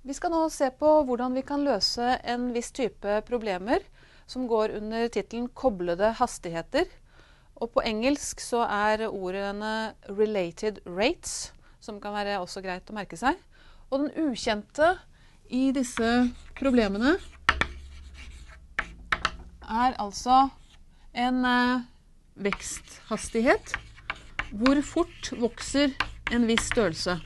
Vi skal nå se på hvordan vi kan løse en viss type problemer som går under titelen koblede hastigheter. Og på engelsk så ordene related rates, som kan være også greit å merke seg. Og den ukjente i disse problemene altså en veksthastighet. Hvor fort vokser en viss størrelse?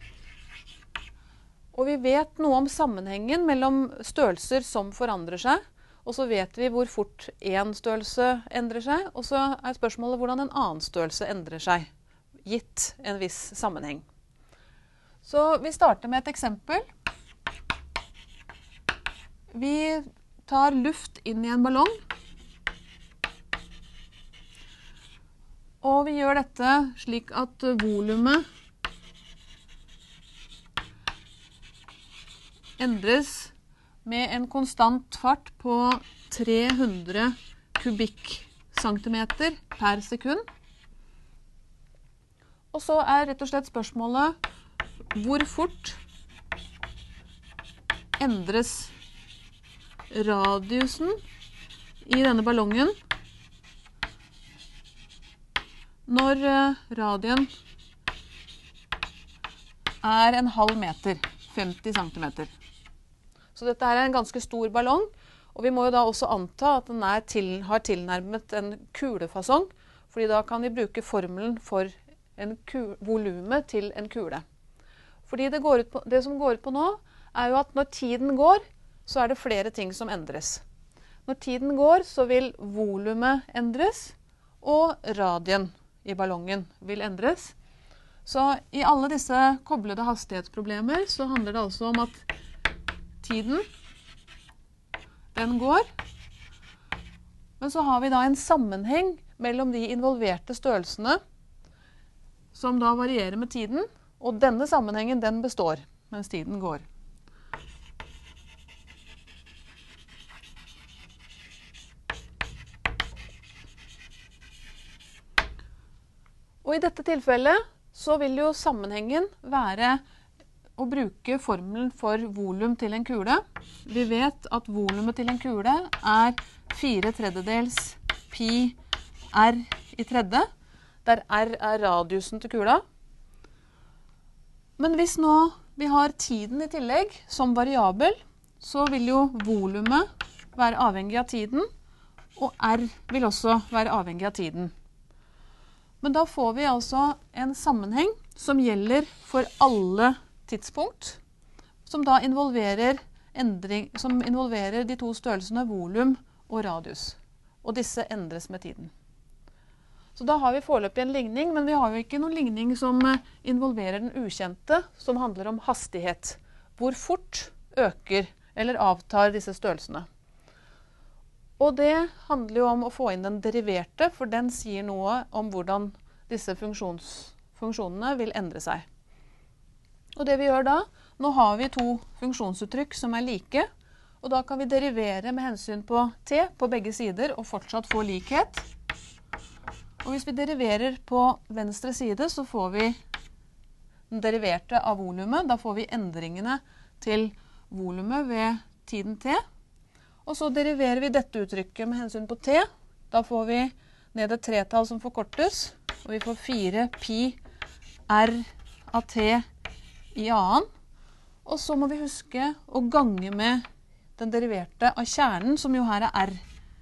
Og vi vet noe om sammenhengen mellom størrelser som forandrer seg, og så vet vi hvor fort en størrelse endrer seg, og så spørsmålet hvordan en annen størrelse endrer seg, gitt en viss sammenheng. Så vi starter med et eksempel. Vi tar luft inn i en ballong, og vi gjør dette slik at volumet endres med en konstant fart på 300 kubikkcentimeter per sekund. Og så rett og slett spørsmålet hvor fort endres radiusen i denne ballongen når radien en halv meter, 50 centimeter. Så dette er en ganske stor ballong, og vi må jo da også anta at den har tilnærmet en kulefasong, fordi da kan vi bruke formelen for volumet til en kule. Fordi det som går ut på nå, jo at når tiden går, så det flere ting som endres. Når tiden går, så vil volumet endres, og radien i ballongen vil endres. Så i alle disse koblede hastighetsproblemer så handler det altså om at tiden, den går, men så har vi da en sammenheng mellom de involverte størrelsene som da varierer med tiden, og denne sammenhengen den består mens tiden går. Og i dette tilfellet så vil jo sammenhengen være å bruke formelen for volum til en kule. Vi vet at volumet til en kule 4/3 pi r i tredje, der r radiusen til kula. Men hvis nå vi har tiden i tillegg som variabel, så vil jo volumet være avhengig av tiden, og r vil også være avhengig av tiden. Men da får vi altså en sammenheng som gjelder for alle tidspunkt, som da involverer de to størrelsene volum og radius. Og disse endres med tiden. Så da har vi foreløpig en ligning, men vi har jo ikke noen ligning som involverer den ukjente, som handler om hastighet. Hvor fort øker eller avtar disse størrelsene. Og det handler jo om å få inn den deriverte, for den sier noe om hvordan disse funksjonene vil endre seg. Og det vi gjør da, nå har vi to funksjonsuttrykk som like, og da kan vi derivere med hensyn på t på begge sider og fortsatt få likhet. Og hvis vi deriverer på venstre side, så får vi den deriverte av volumet. Da får vi endringene til volumet ved tiden t. Og så deriverer vi dette uttrykket med hensyn på t. Da får vi ned et tretall som forkortes, og vi får 4 pi r av t i annen. Og så må vi huske å gange med den deriverte av kjernen, som jo her r.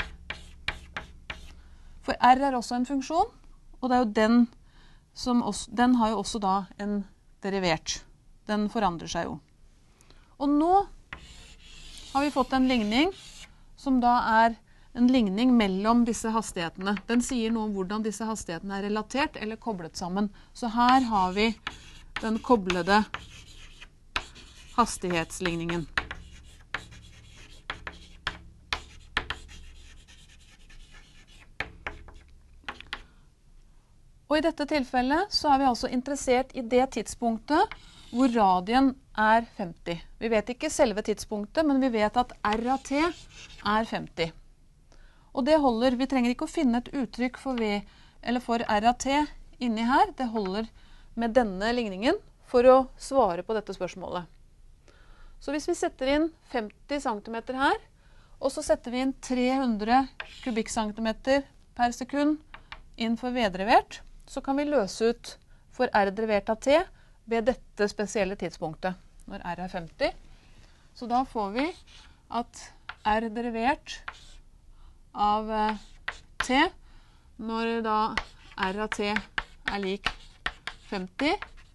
For r også en funksjon, og det jo den har jo også da en derivert. Den forandrer seg jo. Og nå har vi fått en ligning som da en ligning mellom disse hastighetene. Den sier noe om hvordan disse hastighetene relatert eller koblet sammen. Så her har vi den koblede hastighetsligningen. Og i dette tilfellet så vi altså interessert i det tidspunktet hvor radien 50. Vi vet ikke selve tidspunktet, men vi vet at r av t 50. Og det holder. Vi trenger ikke å finne et uttrykk for v eller for r av t inni her. Det holder med denne ligningen for å svare på dette spørsmålet. Så hvis vi setter inn 50 cm her, og så setter vi inn 300 kubikkcentimeter per sekund inn for V-drivert, så kan vi løse ut for R drivert av T ved dette spesielle tidspunktet, når R er 50. Så da får vi at R drivert av T, når da R av T er lik 50,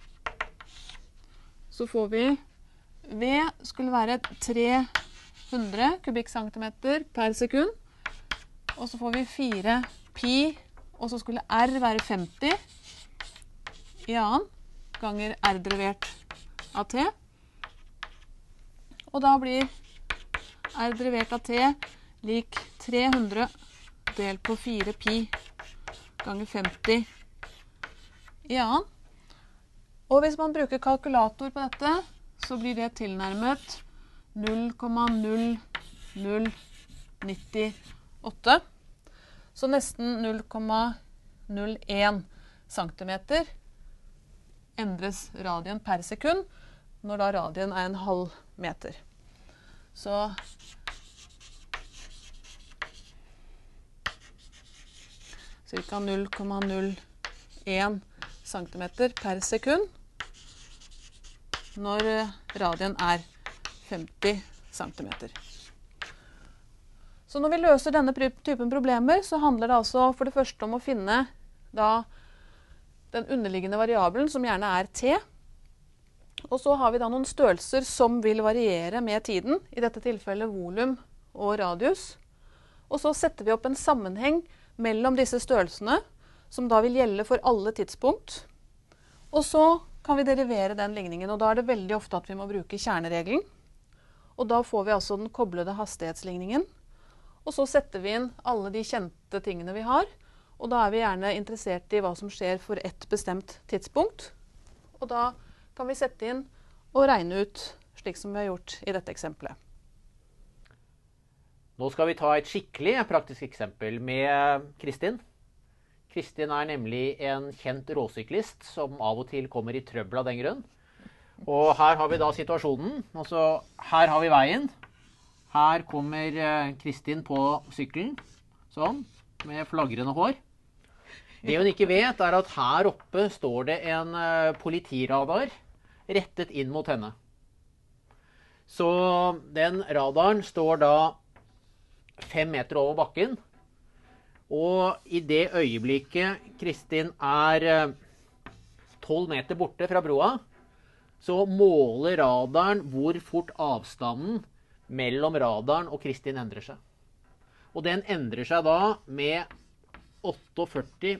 så får vi V skulle være 300 kubikkcentimeter per sekund, og så får vi 4 pi, og så skulle R være 50 i annen ganger R drivert av T. Og da blir R drivert av T lik 300 delt på 4 pi ganger 50 i annen. Og hvis man bruker kalkulator på dette, så blir det tilnærmet 0,0098. Så nesten 0,01 centimeter endres radien per sekund, når da radien er en halv meter. Så ca. 0,01 centimeter per sekund, når radien er 50 centimeter. Så når vi løser denne typen problemer, så handler det altså for det første om å finne da den underliggende variabelen, som gjerne er T. Og så har vi da noen størrelser som vil variere med tiden, i dette tilfellet volum og radius. Og så setter vi opp en sammenheng mellom disse størrelsene, som da vil gjelde for alle tidspunkt. Og så kan vi derivere den ligningen, og da er det veldig ofte at vi må bruke kjerneregelen. Og da får vi altså den koblede hastighetsligningen. Og så setter vi inn alle de kjente tingene vi har, og da er vi gjerne interessert i hva som skjer for et bestemt tidspunkt. Og da kan vi sette inn og regne ut, slik som vi har gjort i dette eksempelet. Nå skal vi ta et skikkelig praktisk eksempel med Kristin. Kristin er nemlig en kjent råsyklist som av og til kommer i trøbbel av den grunn. Og her har vi da situasjonen. Altså, her har vi veien. Her kommer Kristin på sykkelen, sånn, med flagrende hår. Det hun ikke vet er at her oppe står det en politiradar rettet inn mot henne. Så den radaren står da 5 meter over bakken, og i det øyeblikket Kristin er 12 meter borte fra broa, så måler radaren hvor fort avstanden mellom radaren og Kristin endrer seg. Og den endrer seg da med 48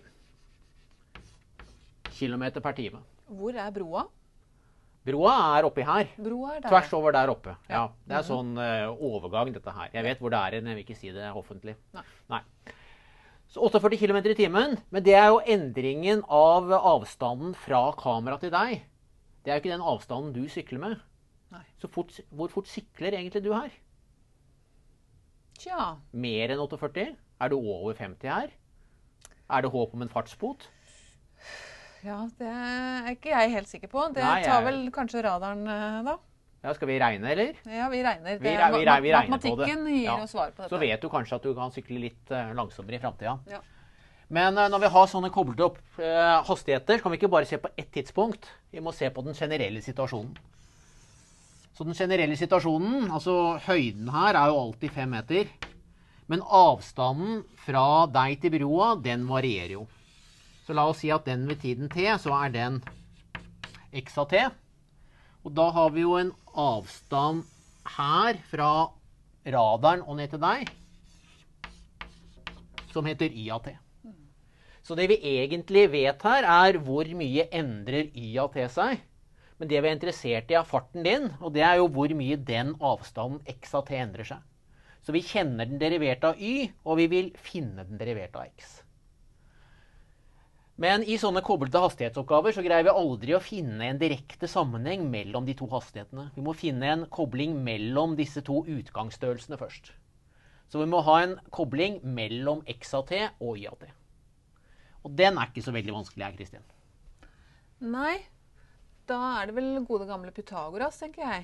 km per time. Hvor er broa? Broa er oppi her. Broa er der. Tvers over der oppe. Ja, det er sånn overgang dette her. Jeg vet hvor det er, men jeg vil ikke si det offentlig. Nei. Så 48 km i timen, men det er jo endringen av avstanden fra kamera til deg. Det er jo ikke den avstanden du sykler med. Nei. Så hvor fort sykler egentlig du her? Tja. Mer enn 48? Er du over 50 her? Er det håp om en fartsbot? Ja, det er ikke jeg helt sikker på. Det tar vel kanskje radaren da. Ja, skal vi regne, eller? Ja, vi regner. Vi regner på det. Matematikken gir oss svar på dette. Så vet du kanskje at du kan sykle litt langsommere i fremtiden. Ja. Men når vi har sånne koblet opp hastigheter, så kan vi ikke bare se på ett tidspunkt. Vi må se på den generelle situasjonen. Så den generelle situasjonen, altså høyden her er jo alltid 5 meter. Men avstanden fra deg til broa, den varierer jo. Så la oss si at den ved tiden t, så er den x av t. Og da har vi jo en avstand her fra radaren og ned til deg, som heter y av t. Så det vi egentlig vet her er hvor mye endrer y av t seg. Men det vi er interessert i er farten din, og det er jo hvor mye den avstanden x av t endrer seg. Så vi kjenner den deriverte av y, og vi vil finne den deriverte av x. Men i sånne koblete hastighetsoppgaver så greier vi aldri å finne en direkte sammenheng mellom de to hastighetene. Vi må finne en kobling mellom disse to utgangsstørrelsene først. Så vi må ha en kobling mellom x av t og y av t. Og den er ikke så veldig vanskelig her, Kristin. Nei, da er det vel gode gamle Pythagoras, tenker jeg.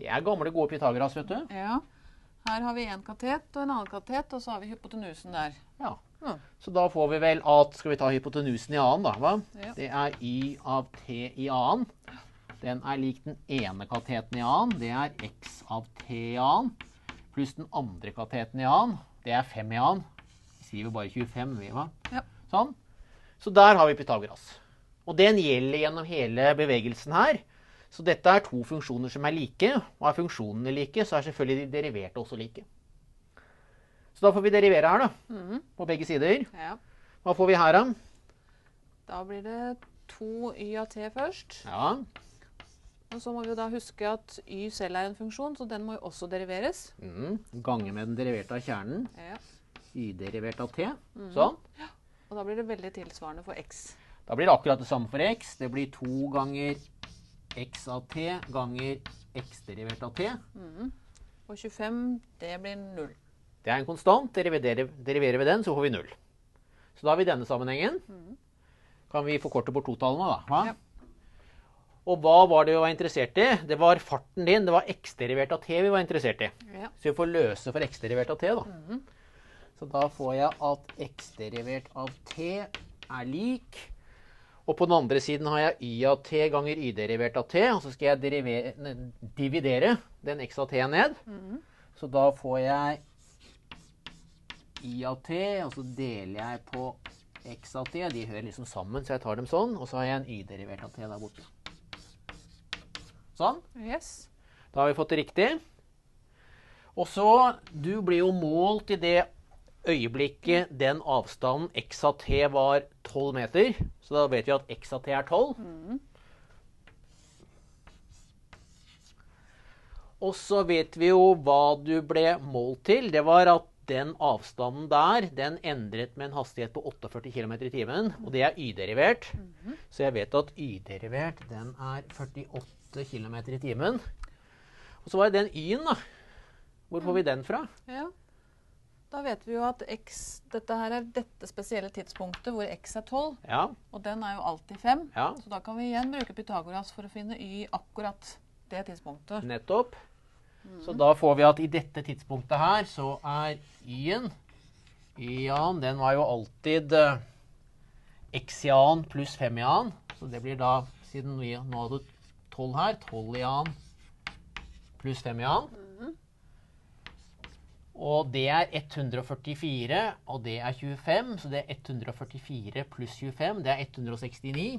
Det er gamle, gode Pythagoras, vet du. Ja. Her har vi en katet og en annen katet, og så har vi hypotenusen der. Ja. Så da får vi vel at, skal vi ta hypotenusen i annen da, hva? Ja. Det er y av t i annen. Den er lik den ene kateten i annen, det er x av t i annen, pluss den andre kateten i annen, det er 5 i annen. Vi skriver bare 25, vi, hva? Ja. Sånn. Så der har vi Pythagoras. Og den gjelder gjennom hele bevegelsen her. Så dette er to funksjoner som er like, og er funksjonene like, så er selvfølgelig de deriverte også like. Så da får vi derivere her da, på begge sider. Ja. Hva får vi her da? Da blir det 2y av t først. Ja. Og så må vi jo da huske at y selv er en funksjon, så den må jo også deriveres. Gange med den deriverte av kjernen. Ja. Y derivert av t. Sånn. Ja. Og da blir det veldig tilsvarende for x. Da blir det akkurat det samme for x. Det blir 2 ganger x av t ganger x derivert av t. Og 25, det blir 0. Det er en konstant. Deriverer vi den, så får vi 0. Så da har vi denne sammenhengen. Kan vi forkorte bort totallene da? Hva? Ja. Og hva var det vi var interessert i? Det var farten din. Det var x derivert av t vi var interessert i. Ja. Så vi får løse for x derivert av t da. Så da får jeg at x derivert av t er lik. Og på den andre siden har jeg y av t ganger y derivert av t. Og så skal jeg dividere den x av t ned. Så da får jeg y av t, og så deler jeg på x av t. De hører liksom sammen, så jeg tar dem sånn. Og så har jeg en y derivert av t der borte. Sånn. Yes. Da har vi fått det riktig. Og så, du blir jo målt i det øyeblikket den avstanden x av t var 12 meter. Så da vet vi at x av t er 12. Og så vet vi jo hva du ble målt til. Det var at den avstanden der, den endret med en hastighet på 48 km i timen. Og det er y-derivert. Så jeg vet at y-derivert, den er 48 km i timen. Og så var det den y-en da. Hvor får vi den fra? Ja. Da vet vi jo at x, dette her er dette spesielle tidspunktet hvor x er 12. Ja. Og den er jo alltid 5. Ja. Så da kan vi igjen bruke Pythagoras for å finne y akkurat det tidspunktet. Nettopp. Så da får vi at i dette tidspunktet her, så er y-en, den var jo alltid x i annen pluss 5 i annen. Så det blir da, siden vi nå hadde 12 her, 12 i annen pluss 5 i annen. Og det er 144, og det er 25, så det er 144 pluss 25, det er 169.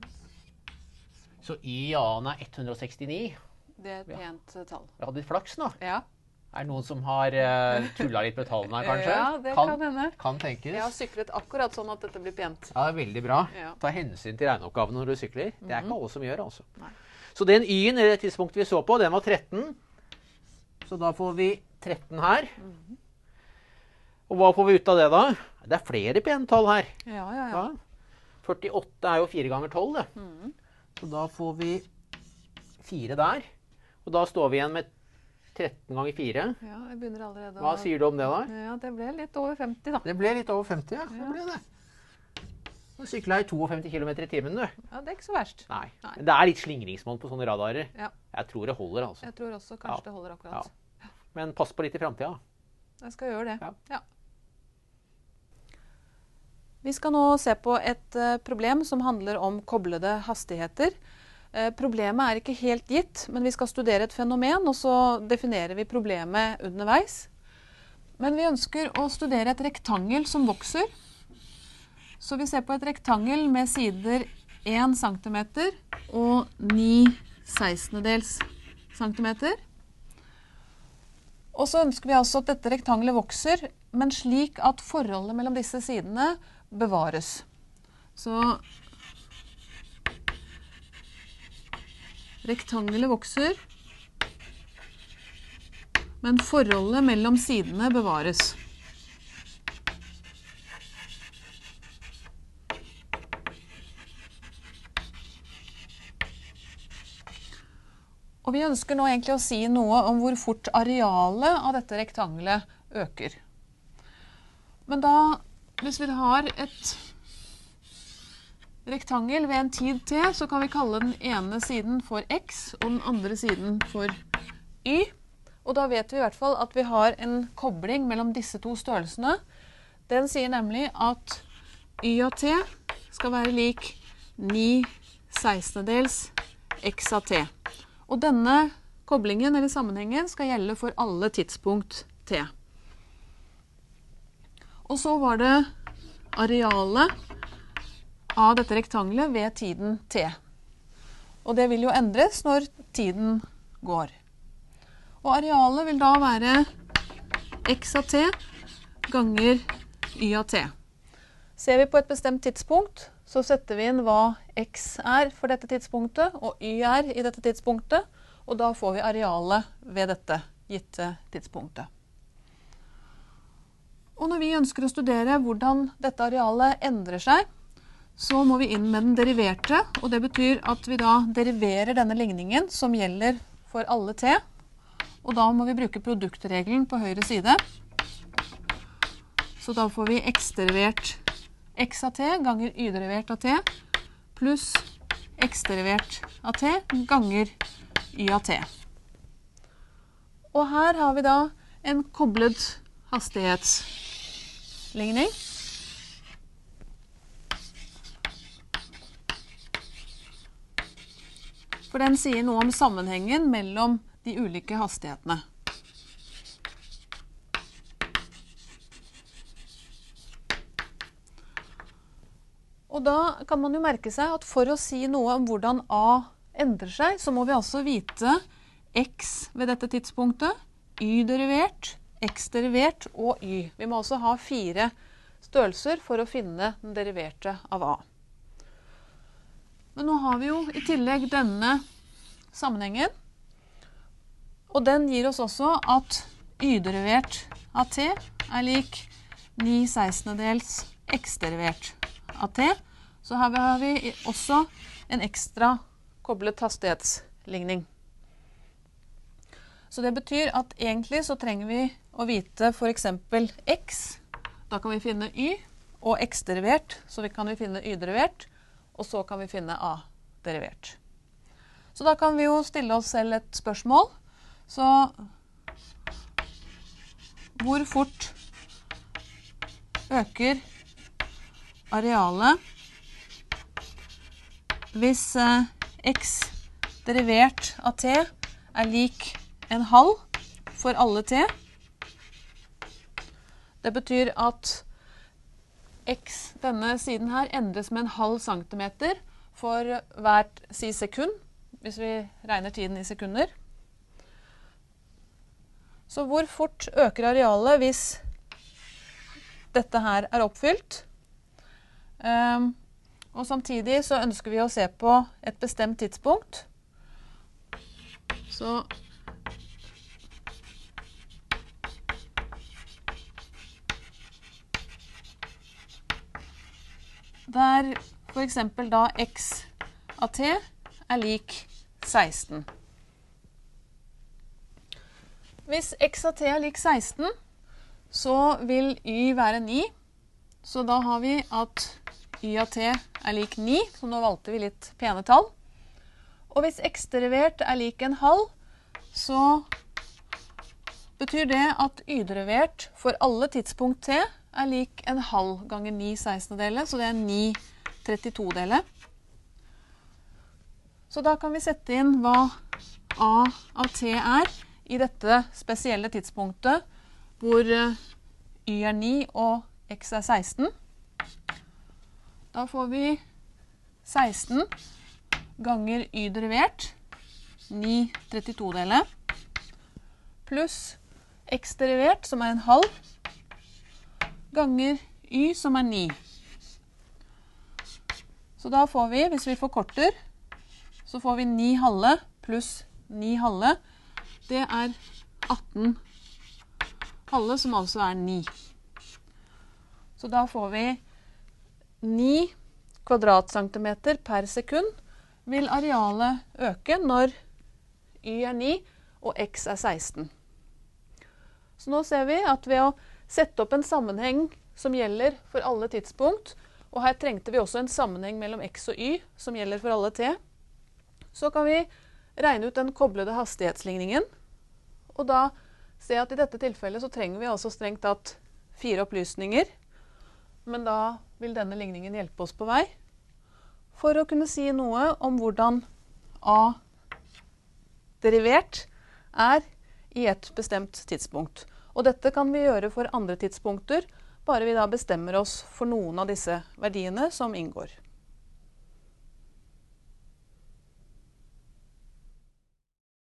Så y i annen er 169. Det er et pent tall. Vi hadde litt flaks nå. Ja. Er det noen som har tullet litt med tallene her, kanskje? Ja, det kan hende. Kan tenkes. Jeg har syklet akkurat sånn at dette blir pent. Ja, det er veldig bra. Ja. Ta hensyn til regneoppgaven når du sykler. Det er ikke alle som gjør, altså. Nei. Så den y-en i det tidspunktet vi så på, den var 13. Så da får vi 13 her. Og hva får vi ut av det da? Det er flere pentall her. Ja. Ja. 48 er jo 4 ganger 12, det. Så da får vi 4 der. Og da står vi igjen med 13 ganger 4. Ja, jeg begynner allerede å... Hva sier du om det da? Ja, det ble litt over 50 da. Det ble litt over 50, ja. Det ble det. Nå sykler jeg 52 km i timen, du. Ja, det er ikke så verst. Nei. Men det er litt slingringsmål på sånne radarer. Ja. Jeg tror det holder, altså. Jeg tror også kanskje det holder akkurat. Ja. Men pass på litt i fremtiden. Jeg skal gjøre det. Ja. Vi skal nå se på et problem som handler om koblede hastigheter. Problemet er ikke helt gitt, men vi skal studere et fenomen, og så definerer vi problemet underveis. Men vi ønsker å studere et rektangel som vokser. Så vi ser på et rektangel med sider 1 cm og 9/16 centimeter. Og så ønsker vi altså at dette rektangelet vokser, men slik at forholdet mellom disse sidene bevares. Så rektangelet vokser, men forholdet mellom sidene bevares. Og vi ønsker nå egentlig å si noe om hvor fort arealet av dette rektangelet øker. Men da, hvis vi har et rektangel ved en tid t, så kan vi kalle den ene siden for x, og den andre siden for y, og da vet vi i hvert fall at vi har en kobling mellom disse to størrelsene. Den sier nemlig at y av t skal være lik 9/16 x av t. Og denne koblingen eller sammenhengen skal gjelde for alle tidspunkt t. Og så var det arealet av dette rektangelet ved tiden t. Og det vil jo endres når tiden går. Og arealet vil da være x av t ganger y av t. Ser vi på et bestemt tidspunkt, så setter vi inn hva x er for dette tidspunktet, og y er i dette tidspunktet, og da får vi arealet ved dette gitte tidspunktet. Og når vi ønsker å studere hvordan dette arealet endrer seg, så må vi inn med den deriverte, og det betyr at vi da deriverer denne ligningen som gjelder for alle t, og da må vi bruke produktregelen på høyre side. Så da får vi x-derivert x av t ganger y-derivert av t pluss x-derivert av t ganger y av t. Og her har vi da en koblet hastighetsligning. For den sier noe om sammenhengen mellom de ulike hastighetene. Og da kan man jo merke seg at for å si noe om hvordan A endrer seg, så må vi altså vite x ved dette tidspunktet, y-derivert, x-derivert og y. Vi må altså ha 4 størrelser for å finne den deriverte av A. Men nå har vi jo i tillegg denne sammenhengen, og den gir oss også at y-derivert av t er lik 9/16 x-derivert av t. Så her har vi også en ekstra koblet hastighetsligning. Så det betyr at egentlig så trenger vi å vite for eksempel x, da kan vi finne y, og x-derivert, så kan vi finne y-derivert, og så kan vi finne a-derivert. Så da kan vi jo stille oss selv et spørsmål. Så hvor fort øker arealet hvis x derivert av t er lik en halv for alle t? Det betyr at x, denne siden her, endres med en halv centimeter for hvert sekund, hvis vi regner tiden i sekunder. Så hvor fort øker arealet hvis dette her er oppfylt? Og samtidig så ønsker vi å se på et bestemt tidspunkt. Så der for eksempel da x av t er lik 16. Hvis x av t er lik 16, så vil y være 9. Så da har vi at y av t er lik 9, så nå valgte vi litt pene tall. Og hvis x-derivert er lik en halv, så betyr det at y-derivert for alle tidspunkt t er lik en halv ganger 9/16, så det er 9/32. Så da kan vi sette inn hva a av t er i dette spesielle tidspunktet, hvor y er 9 og x er 16. Da får vi 16 ganger y-derivert, 9/32, pluss x-derivert, som er en halv, ganger y, som er 9. Så da får vi, hvis vi forkorter, så får vi 9 halve pluss 9 halve. Det er 18 halve, som altså er 9. Så da får vi 9 kvadratcentimeter per sekund vil arealet øke når y er 9 og x er 16. Så nå ser vi at ved å sette opp en sammenheng som gjelder for alle tidspunkt, og her trengte vi også en sammenheng mellom x og y som gjelder for alle t, så kan vi regne ut den koblede hastighetsligningen Og da ser jeg at i dette tilfellet så trenger vi altså strengt tatt 4 opplysninger. Men da vil denne ligningen hjelpe oss på vei for å kunne si noe om hvordan A derivert er i et bestemt tidspunkt. Og dette kan vi gjøre for andre tidspunkter, bare vi da bestemmer oss for noen av disse verdiene som inngår.